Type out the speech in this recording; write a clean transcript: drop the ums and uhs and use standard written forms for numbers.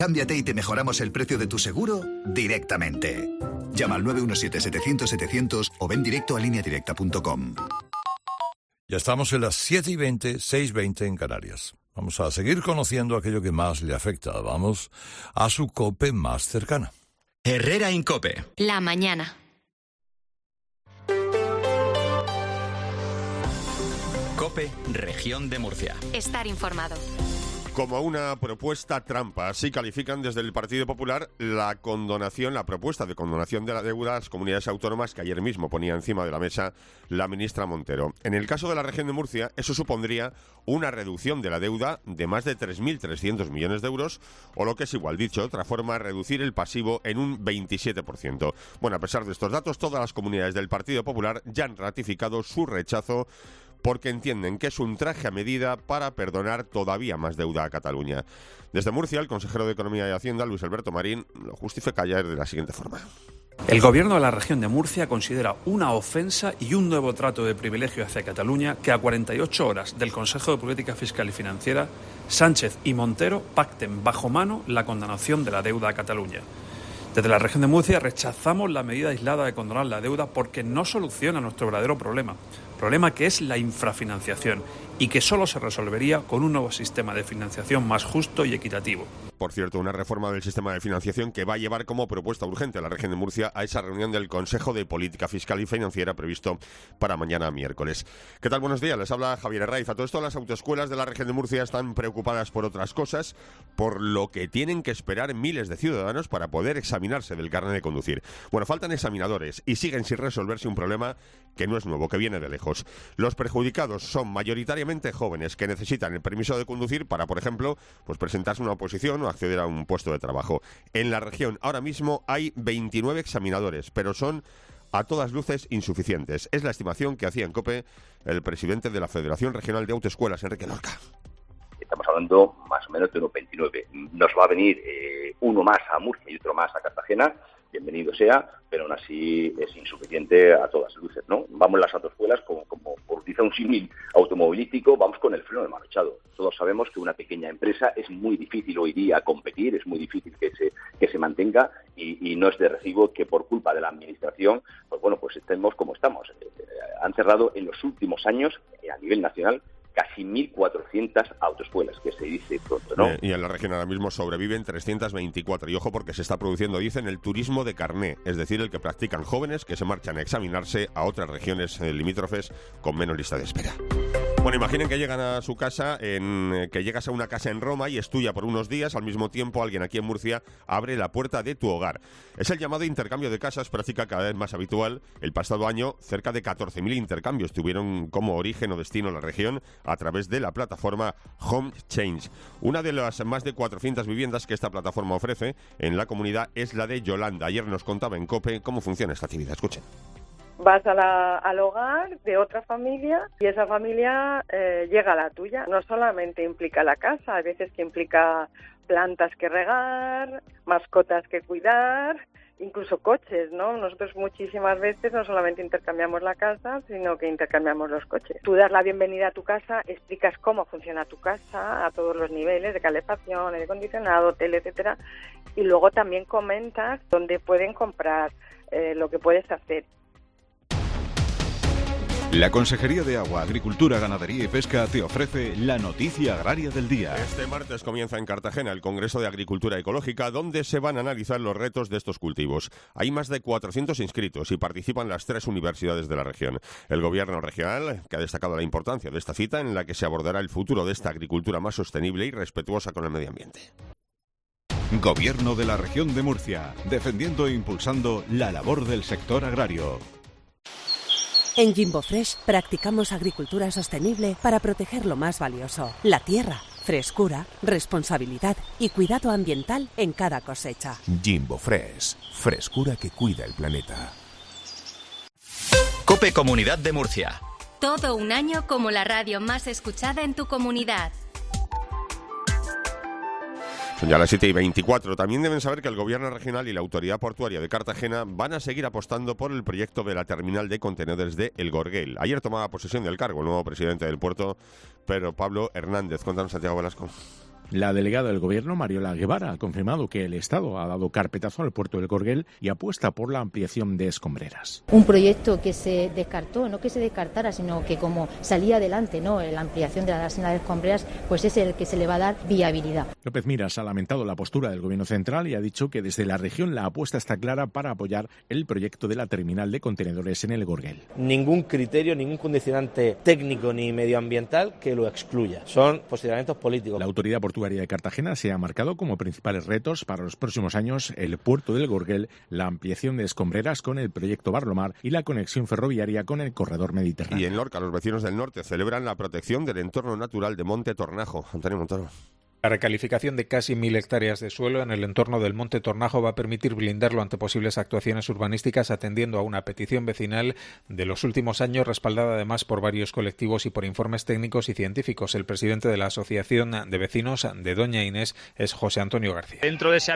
Cámbiate y te mejoramos el precio de tu seguro directamente. Llama al 917-700-700 o ven directo a lineadirecta.com. Ya estamos en las 7:20, 6:20 en Canarias. Vamos a seguir conociendo aquello que más le afecta. Vamos a su COPE más cercana. Herrera Incope. La mañana. COPE, Región de Murcia. Estar informado. Como una propuesta trampa, así califican desde el Partido Popular la propuesta de condonación de la deuda a las comunidades autónomas que ayer mismo ponía encima de la mesa la ministra Montero. En el caso de la región de Murcia, eso supondría una reducción de la deuda de más de 3.300 millones de euros, o lo que es igual, dicho de otra forma, reducir el pasivo en un 27%. Bueno, a pesar de estos datos, todas las comunidades del Partido Popular ya han ratificado su rechazo porque entienden que es un traje a medida para perdonar todavía más deuda a Cataluña. Desde Murcia, el consejero de Economía y Hacienda, Luis Alberto Marín, lo justifica ayer de la siguiente forma. El gobierno de la región de Murcia considera una ofensa y un nuevo trato de privilegio hacia Cataluña que a 48 horas del Consejo de Política Fiscal y Financiera, Sánchez y Montero pacten bajo mano la condonación de la deuda a Cataluña. Desde la región de Murcia rechazamos la medida aislada de condonar la deuda porque no soluciona nuestro verdadero problema que es la infrafinanciación y que solo se resolvería con un nuevo sistema de financiación más justo y equitativo. Por cierto, una reforma del sistema de financiación que va a llevar como propuesta urgente a la región de Murcia a esa reunión del Consejo de Política Fiscal y Financiera previsto para mañana miércoles. ¿Qué tal? Buenos días, les habla Javier Herraiz. A todo esto, las autoescuelas de la región de Murcia están preocupadas por otras cosas, por lo que tienen que esperar miles de ciudadanos para poder examinarse del carnet de conducir. Bueno, faltan examinadores y siguen sin resolverse un problema que no es nuevo, que viene de lejos. Los perjudicados son mayoritariamente jóvenes que necesitan el permiso de conducir para, por ejemplo, pues presentarse a una oposición o acceder a un puesto de trabajo. En la región ahora mismo hay 29 examinadores, pero son a todas luces insuficientes. Es la estimación que hacía en COPE el presidente de la Federación Regional de Autoescuelas, Enrique Lorca. Estamos hablando más o menos de unos 29. Nos va a venir uno más a Murcia y otro más a Cartagena. Bienvenido sea, pero aún así es insuficiente a todas luces, ¿no? Vamos las autoescuelas, como por utilizar un símil automovilístico, vamos con el freno de mano echado. Todos sabemos que una pequeña empresa es muy difícil hoy día competir, es muy difícil que se mantenga y no es de recibo que por culpa de la administración, pues estemos como estamos. Han cerrado en los últimos años, a nivel nacional, casi 1.400 autoescuelas, que se dice pronto, ¿no? Y en la región ahora mismo sobreviven 324. Y ojo, porque se está produciendo, dicen, el turismo de carné, es decir, el que practican jóvenes que se marchan a examinarse a otras regiones limítrofes con menos lista de espera. Bueno, imaginen que llegan a su casa, que llegas a una casa en Roma y es tuya por unos días, al mismo tiempo alguien aquí en Murcia abre la puerta de tu hogar. Es el llamado intercambio de casas, práctica cada vez más habitual. El pasado año, cerca de 14.000 intercambios tuvieron como origen o destino la región a través de la plataforma Home Change. Una de las más de 400 viviendas que esta plataforma ofrece en la comunidad es la de Yolanda. Ayer nos contaba en COPE cómo funciona esta actividad. Escuchen. Vas al hogar de otra familia y esa familia llega a la tuya. No solamente implica la casa, a veces que implica plantas que regar, mascotas que cuidar, incluso coches, ¿no? Nosotros muchísimas veces no solamente intercambiamos la casa, sino que intercambiamos los coches. Tú das la bienvenida a tu casa, explicas cómo funciona tu casa a todos los niveles de calefacción, aire acondicionado, tele, etcétera, y luego también comentas dónde pueden comprar, lo que puedes hacer. La Consejería de Agua, Agricultura, Ganadería y Pesca te ofrece la noticia agraria del día. Este martes comienza en Cartagena el Congreso de Agricultura Ecológica, donde se van a analizar los retos de estos cultivos. Hay más de 400 inscritos y participan las 3 universidades de la región. El Gobierno regional, que ha destacado la importancia de esta cita, en la que se abordará el futuro de esta agricultura más sostenible y respetuosa con el medio ambiente. Gobierno de la región de Murcia, defendiendo e impulsando la labor del sector agrario. En Jimbo Fresh practicamos agricultura sostenible para proteger lo más valioso, la tierra, frescura, responsabilidad y cuidado ambiental en cada cosecha. Jimbo Fresh, frescura que cuida el planeta. COPE Comunidad de Murcia. Todo un año como la radio más escuchada en tu comunidad. Son ya las 7:24. También deben saber que el Gobierno regional y la Autoridad Portuaria de Cartagena van a seguir apostando por el proyecto de la terminal de contenedores de El Gorguel. Ayer tomaba posesión del cargo el nuevo presidente del puerto, Pedro Pablo Hernández. Cuéntanos, Santiago Velasco. La delegada del Gobierno, Mariola Guevara, ha confirmado que el Estado ha dado carpetazo al puerto del Gorguel y apuesta por la ampliación de escombreras. Un proyecto que se descartó, no que se descartara, sino que como salía adelante, ¿no?, la ampliación de la dársena de escombreras, pues es el que se le va a dar viabilidad. López Miras ha lamentado la postura del Gobierno central y ha dicho que desde la región la apuesta está clara para apoyar el proyecto de la terminal de contenedores en el Gorguel. Ningún criterio, ningún condicionante técnico ni medioambiental que lo excluya. Son posicionamientos políticos. La Autoridad Portuaria de Cartagena se ha marcado como principales retos para los próximos años el puerto del Gorguel, la ampliación de escombreras con el proyecto Barlomar y la conexión ferroviaria con el corredor mediterráneo. Y en Lorca, los vecinos del norte celebran la protección del entorno natural de Monte Tornajo. Antonio Montoro. La recalificación de casi 1.000 hectáreas de suelo en el entorno del Monte Tornajo va a permitir blindarlo ante posibles actuaciones urbanísticas, atendiendo a una petición vecinal de los últimos años, respaldada además por varios colectivos y por informes técnicos y científicos. El presidente de la Asociación de Vecinos de Doña Inés es José Antonio García. Dentro de ese